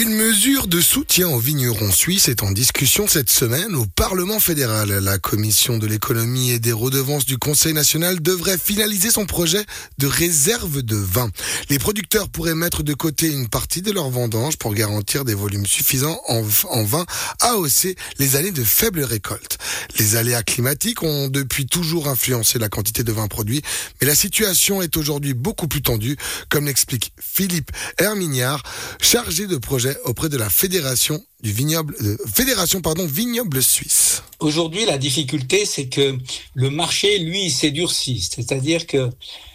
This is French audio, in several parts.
Une mesure de soutien aux vignerons suisses est en discussion cette semaine au Parlement fédéral. La Commission de l'économie et des redevances du Conseil national devrait finaliser son projet de réserve de vin. Les producteurs pourraient mettre de côté une partie de leurs vendanges pour garantir des volumes suffisants en vin AOC les années de faible récolte. Les aléas climatiques ont depuis toujours influencé la quantité de vin produit, mais la situation est aujourd'hui beaucoup plus tendue, comme l'explique Philippe Hermignard, chargé de projet auprès de la Fédération Vignoble Suisse. Aujourd'hui, la difficulté, c'est que le marché, lui, s'est durci. C'est-à-dire que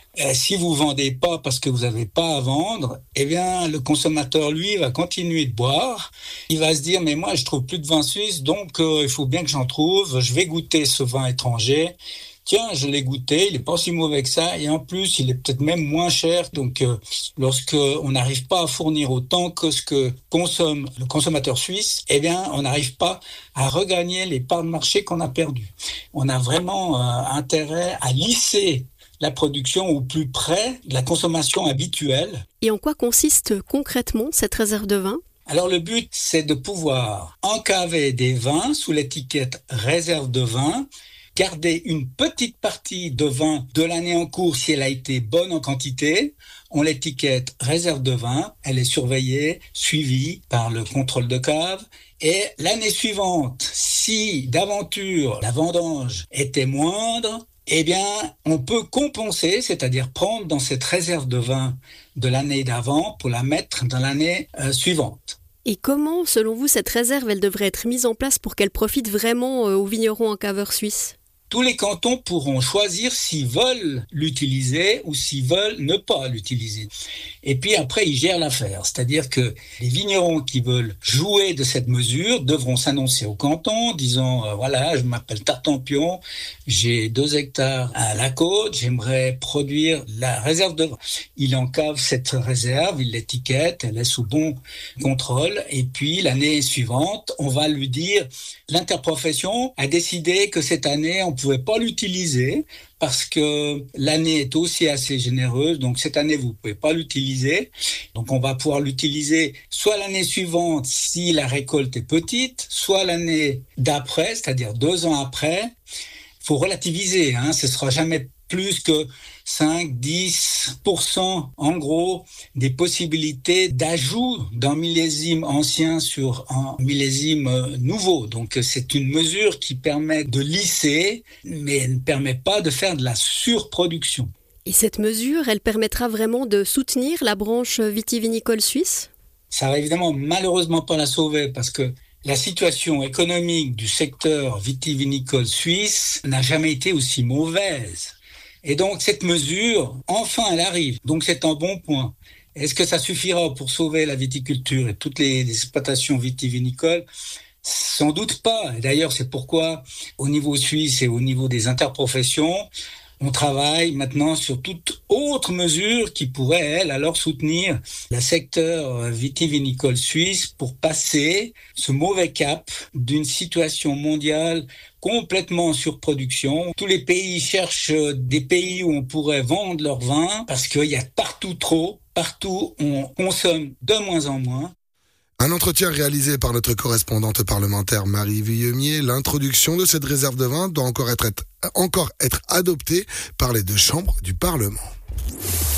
si vous vendez pas parce que vous n'avez pas à vendre, eh bien, le consommateur, lui, va continuer de boire. Il va se dire, mais moi, je trouve plus de vin suisse, donc il faut bien que j'en trouve. Je vais goûter ce vin étranger. Tiens, je l'ai goûté, il est pas si mauvais que ça, et en plus, il est peut-être même moins cher. Donc, lorsque on n'arrive pas à fournir autant que ce que consomme le consommateur suisse, eh bien, on n'arrive pas à regagner les parts de marché qu'on a perdues. On a vraiment intérêt à lisser la production au plus près de la consommation habituelle. Et en quoi consiste concrètement cette réserve de vin ? Alors le but, c'est de pouvoir encaver des vins sous l'étiquette réserve de vin, garder une petite partie de vin de l'année en cours si elle a été bonne en quantité. On l'étiquette réserve de vin, elle est surveillée, suivie par le contrôle de cave. Et l'année suivante, si d'aventure la vendange était moindre, eh bien, on peut compenser, c'est-à-dire prendre dans cette réserve de vin de l'année d'avant pour la mettre dans l'année suivante. Et comment, selon vous, cette réserve, elle devrait être mise en place pour qu'elle profite vraiment aux vignerons encaveurs suisses ? Tous les cantons pourront choisir s'ils veulent l'utiliser ou s'ils veulent ne pas l'utiliser. Et puis après, ils gèrent l'affaire. C'est-à-dire que les vignerons qui veulent jouer de cette mesure devront s'annoncer au canton, disant voilà, je m'appelle Tartampion, j'ai 2 hectares à la côte, j'aimerais produire la réserve de vin. Il encave cette réserve, il l'étiquette, elle est sous bon contrôle. Et puis l'année suivante, on va lui dire l'interprofession a décidé que cette année, on pouvait pas l'utiliser parce que l'année est aussi assez généreuse. Donc, cette année, vous pouvez pas l'utiliser. Donc, on va pouvoir l'utiliser soit l'année suivante si la récolte est petite, soit l'année d'après, c'est-à-dire 2 ans après. Il faut relativiser, ce sera jamais plus que 5-10% en gros des possibilités d'ajout d'un millésime ancien sur un millésime nouveau. Donc c'est une mesure qui permet de lisser, mais elle ne permet pas de faire de la surproduction. Et cette mesure, elle permettra vraiment de soutenir la branche vitivinicole suisse ? Ça va évidemment malheureusement pas la sauver parce que la situation économique du secteur vitivinicole suisse n'a jamais été aussi mauvaise. Et donc, cette mesure, enfin, elle arrive. Donc, c'est un bon point. Est-ce que ça suffira pour sauver la viticulture et toutes les exploitations vitivinicoles ? Sans doute pas. Et d'ailleurs, c'est pourquoi, au niveau suisse et au niveau des interprofessions, on travaille maintenant sur toute autre mesure qui pourrait, elle, alors soutenir le secteur vitivinicole suisse pour passer ce mauvais cap d'une situation mondiale complètement en surproduction. Tous les pays cherchent des pays où on pourrait vendre leur vin parce qu'il y a partout trop, partout on consomme de moins en moins. Un entretien réalisé par notre correspondante parlementaire Marie Villemier. L'introduction de cette réserve de vin doit encore être adoptée par les 2 chambres du Parlement.